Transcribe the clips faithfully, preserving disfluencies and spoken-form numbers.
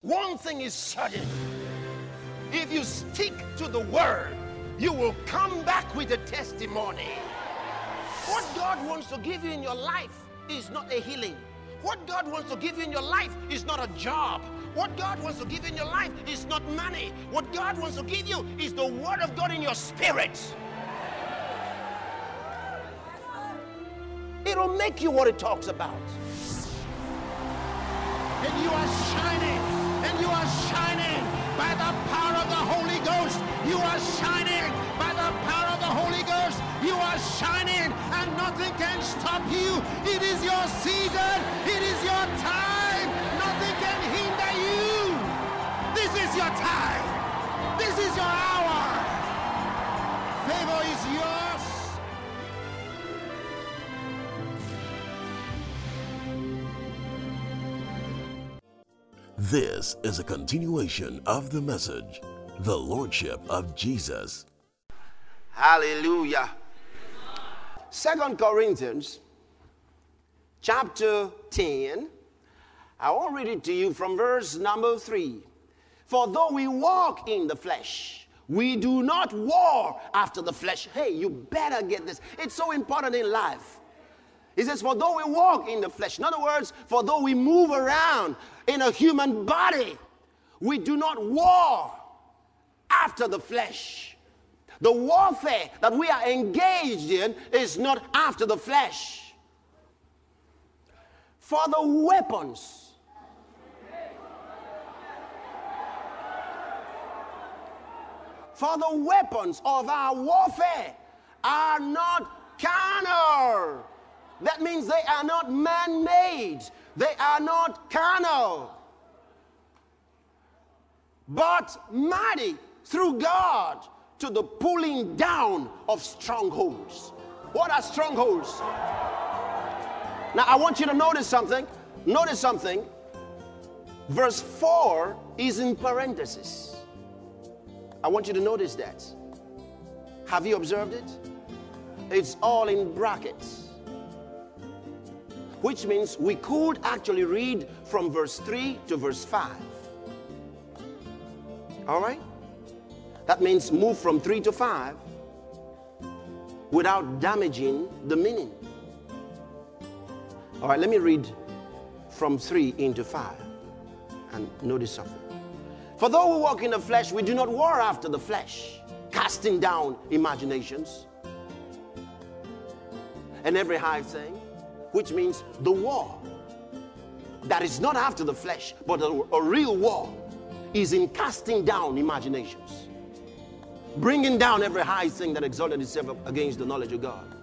One thing is certain. If you stick to the word, you will come back with a testimony. What God wants to give you in your life is not a healing. What God wants to give you in your life is not a job. What God wants to give you in your life is not money. What God wants to give you is the word of God in your spirit. It'll make you what it talks about. And you are shining, and you are shining by the power of the Holy Ghost. You are shining by the power of the Holy Ghost. You are shining, and nothing can stop you. It is your season. It is your time. Nothing can hinder you. This is your time. This is your hour. Favor is yours. This is a continuation of the message, The Lordship of Jesus. Hallelujah. Second Corinthians chapter ten. I will read it to you from verse number three. For though we walk in the flesh, we do not war after the flesh. Hey, you better get this. It's so important in life. He says, for though we walk in the flesh, in other words, for though we move around in a human body, we do not war after the flesh. The warfare that we are engaged in is not after the flesh. For the weapons for the weapons of our warfare are not carnal. That means they are not man-made. They are not carnal, but mighty through God to the pulling down of strongholds. What are strongholds? Now, I want you to notice something. Notice something. Verse four is in parentheses. I want you to notice that. Have you observed it? It's all in brackets. Which means we could actually read from verse three to verse five. All right? That means move from three to five without damaging the meaning. All right, let me read from three into five and notice something. For though we walk in the flesh, we do not war after the flesh, casting down imaginations and every high thing, which means the war that is not after the flesh, but a, a real war is in casting down imaginations, bringing down every high thing that exalted itself against the knowledge of God.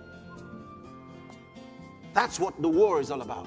That's what the war is all about.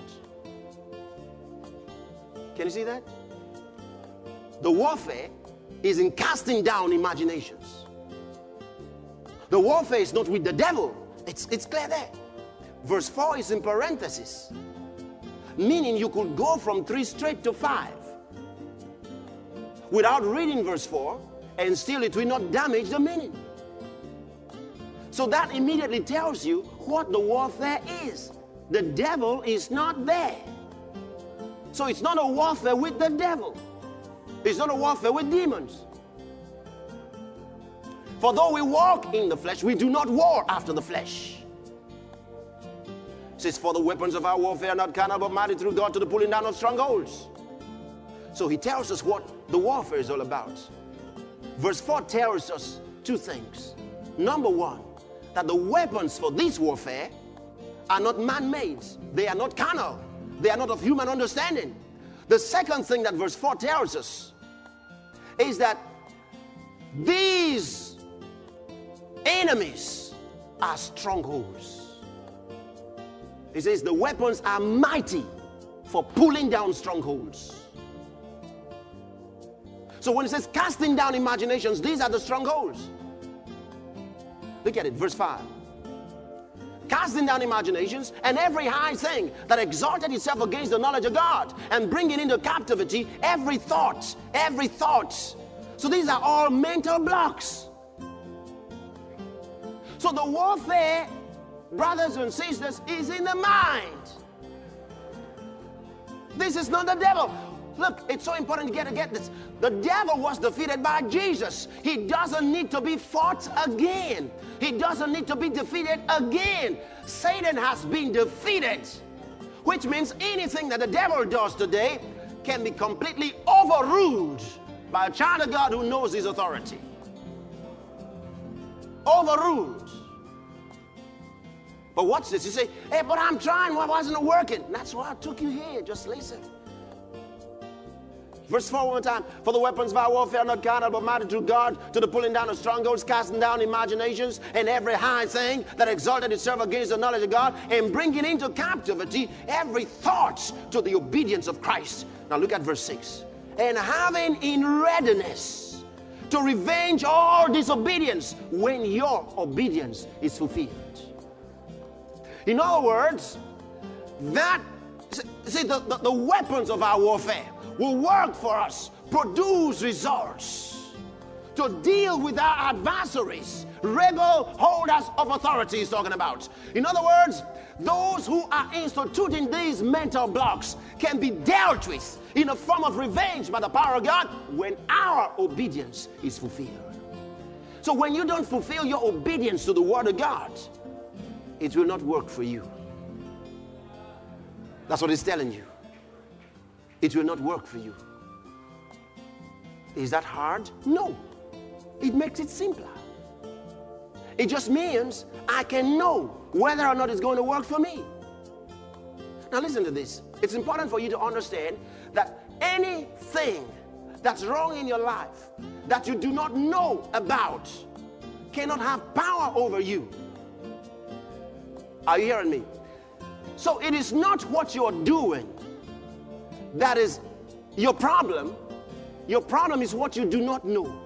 Can you see that? The warfare is in casting down imaginations. The warfare is not with the devil. It's, it's clear there. Verse four is in parentheses, meaning you could go from three straight to five without reading verse four, and still it will not damage the meaning. So that immediately tells you what the warfare is. The devil is not there. So it's not a warfare with the devil. It's not a warfare with demons. For though we walk in the flesh, we do not war after the flesh. It says, for the weapons of our warfare are not carnal, but mighty through God to the pulling down of strongholds. So he tells us what the warfare is all about. Verse four tells us two things. Number one, that the weapons for this warfare are not man-made. They are not carnal. They are not of human understanding. The second thing that verse four tells us is that these enemies are strongholds. He says the weapons are mighty for pulling down strongholds. So when it says casting down imaginations, these are the strongholds. Look at it, verse five. Casting down imaginations and every high thing that exalted itself against the knowledge of God, and bringing into captivity every thought, every thought. So these are all mental blocks. So the warfare, brothers and sisters, is in the mind. This is not the devil. look, it's so important to get, to get this. The devil was defeated by Jesus. He doesn't need to be fought again. He doesn't need to be defeated again. Satan has been defeated, which means anything that the devil does today can be completely overruled by a child of God who knows his authority. Overruled. But watch this. You say, hey, but I'm trying. Why wasn't it working? That's why I took you here. Just listen. Verse four one more time. For the weapons of our warfare are not carnal, but mighty through God to the pulling down of strongholds, casting down imaginations, and every high thing that exalted itself against the knowledge of God, and bringing into captivity every thought to the obedience of Christ. Now look at verse six. And having in readiness to revenge all disobedience when your obedience is fulfilled. In other words, that, see, the, the, the weapons of our warfare will work for us, produce results to deal with our adversaries, rebel holders of authority he's talking about. In other words, those who are instituting these mental blocks can be dealt with in a form of revenge by the power of God when our obedience is fulfilled. So when you don't fulfill your obedience to the word of God, it will not work for you. That's what he's telling you. It will not work for you. Is that hard? No. It makes it simpler. It just means I can know whether or not it's going to work for me. Now listen to this. It's important for you to understand that anything that's wrong in your life that you do not know about cannot have power over you. Are you hearing me? So it is not what you're doing that is your problem. Your problem is what you do not know.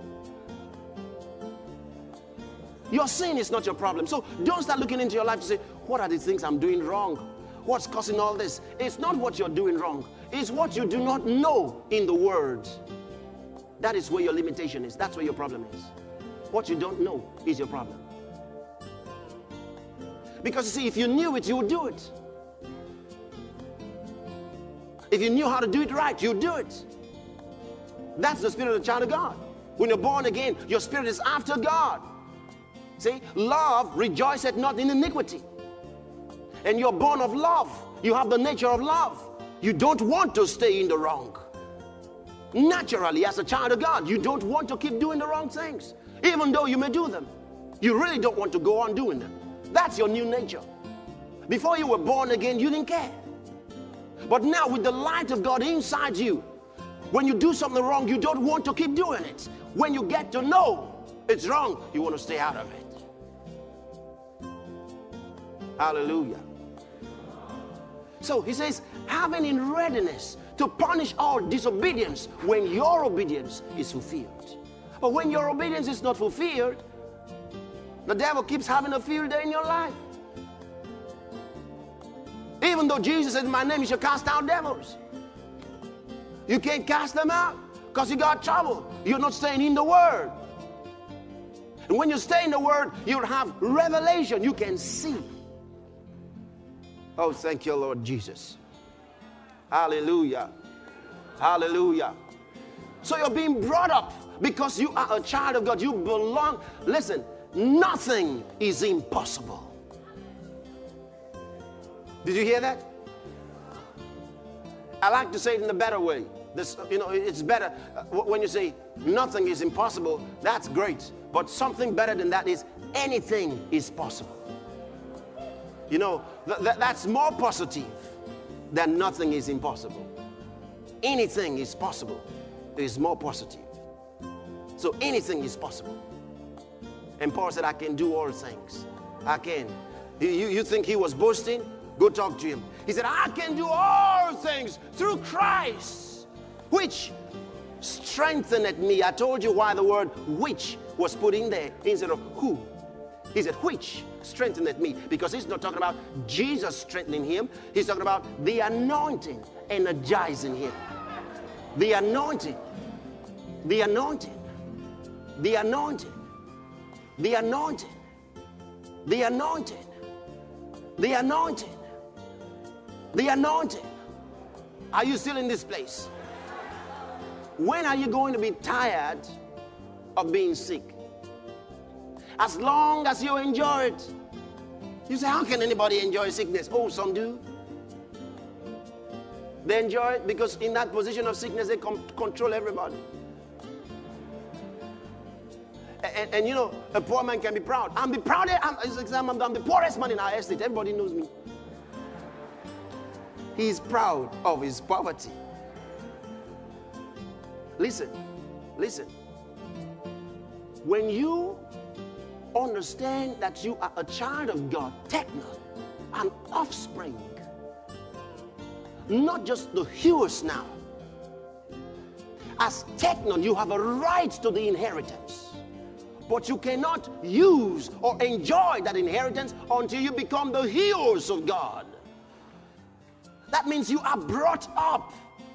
Your sin is not your problem. So don't start looking into your life to say, what are the things I'm doing wrong? What's causing all this? It's not what you're doing wrong. It's what you do not know in the Word. That is where your limitation is. That's where your problem is. What you don't know is your problem. Because you see, if you knew it, you would do it. If you knew how to do it right, you would do it. That's the spirit of the child of God. When you're born again, your spirit is after God. See, love rejoiceth not in iniquity. And you're born of love. You have the nature of love. You don't want to stay in the wrong. Naturally, as a child of God, you don't want to keep doing the wrong things, even though you may do them. You really don't want to go on doing them. That's your new nature. Before you were born again, you didn't care. But now with the light of God inside you, when you do something wrong, you don't want to keep doing it. When you get to know it's wrong, you want to stay out of it. Hallelujah. So he says, having in readiness to punish all disobedience when your obedience is fulfilled. But when your obedience is not fulfilled, the devil keeps having a field day in your life. Even though Jesus said, in my name you shall cast out devils. You can't cast them out because you got trouble. You're not staying in the Word. And when you stay in the Word, you'll have revelation. You can see. Oh, thank you, Lord Jesus. Hallelujah. Hallelujah. So you're being brought up because you are a child of God. You belong. Listen, nothing is impossible. Did you hear that? I like to say it in a better way. This, you know, it's better uh, when you say nothing is impossible. That's great. But something better than that is anything is possible. You know, th- th- that's more positive than nothing is impossible. Anything is possible is more positive. So anything is possible. And Paul said, I can do all things. I can. You, you think he was boasting? Go talk to him. He said, I can do all things through Christ, which strengtheneth me. I told you why the word which was put in there instead of who. He said, which strengtheneth me. Because he's not talking about Jesus strengthening him. He's talking about the anointing energizing him. The anointing. The anointing. The anointing. The anointing. The anointing. The anointing. The anointing. Are you still in this place? when are you going to be tired of being sick? As long as you enjoy it. You say, how can anybody enjoy sickness? Oh, some do. They enjoy it because in that position of sickness, they com- control everybody. And, and, and you know, a poor man can be proud. I'm the proudest, I'm, I'm, I'm the poorest man in our estate. Everybody knows me. He's proud of his poverty. Listen, listen. When you understand that you are a child of God, techno, an offspring, not just the hewers now. As technon, you have a right to the inheritance, but you cannot use or enjoy that inheritance until you become the hewers of God. That means you are brought up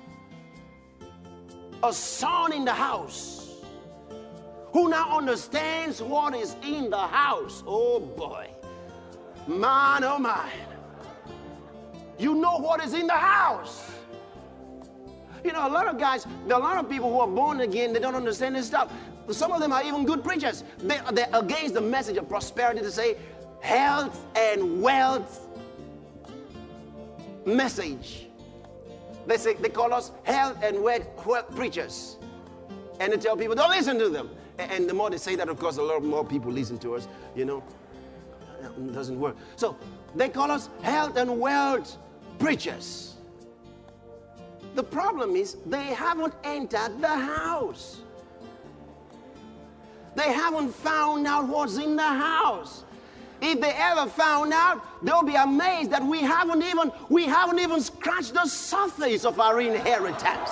a son in the house who now understands what is in the house. Oh boy, man, oh man. You know what is in the house. You know, a lot of guys, there are a lot of people who are born again, they don't understand this stuff. Some of them are even good preachers. They, they're against the message of prosperity to say health and wealth message. They say, they call us health and wealth, wealth preachers. And they tell people, don't listen to them. And the more they say that, of course, a lot more people listen to us, you know. It doesn't work. So they call us health and wealth preachers. The problem is they haven't entered the house. They haven't found out what's in the house. If they ever found out, they'll be amazed that we haven't even we haven't even scratched the surface of our inheritance.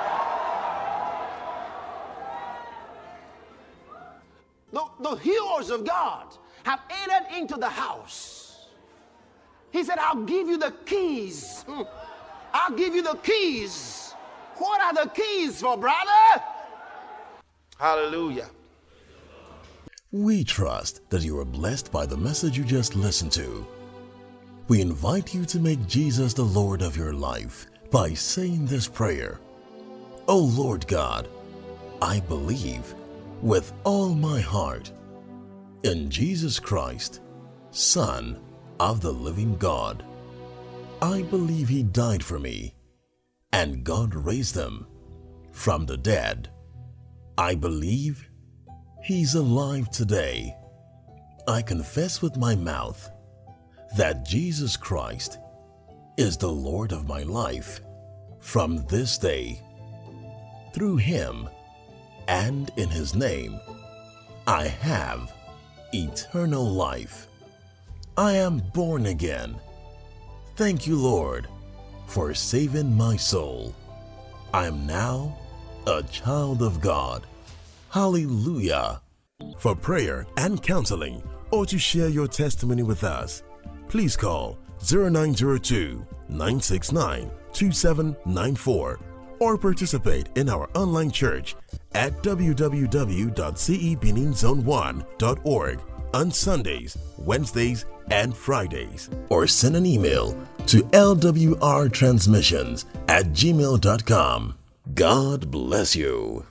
The, the heroes of God have entered into the house. He said, I'll give you the keys. I'll give you the keys. What are the keys for, brother? Hallelujah. We trust that you are blessed by the message you just listened to. We invite you to make Jesus the Lord of your life by saying this prayer. O Lord God, I believe with all my heart in Jesus Christ, Son of the living God. I believe he died for me, and God raised him from the dead. I believe he's alive today. I confess with my mouth that Jesus Christ is the Lord of my life from this day. Through him and in his name, I have eternal life. I am born again. Thank you, Lord, for saving my soul. I am now a child of God. Hallelujah. For prayer and counseling, or to share your testimony with us, please call zero nine zero two, nine six nine, two seven nine four or participate in our online church at w w w dot c e benin zone one dot org on Sundays, Wednesdays, and Fridays. Or send an email to l w r transmissions at gmail dot com. God bless you.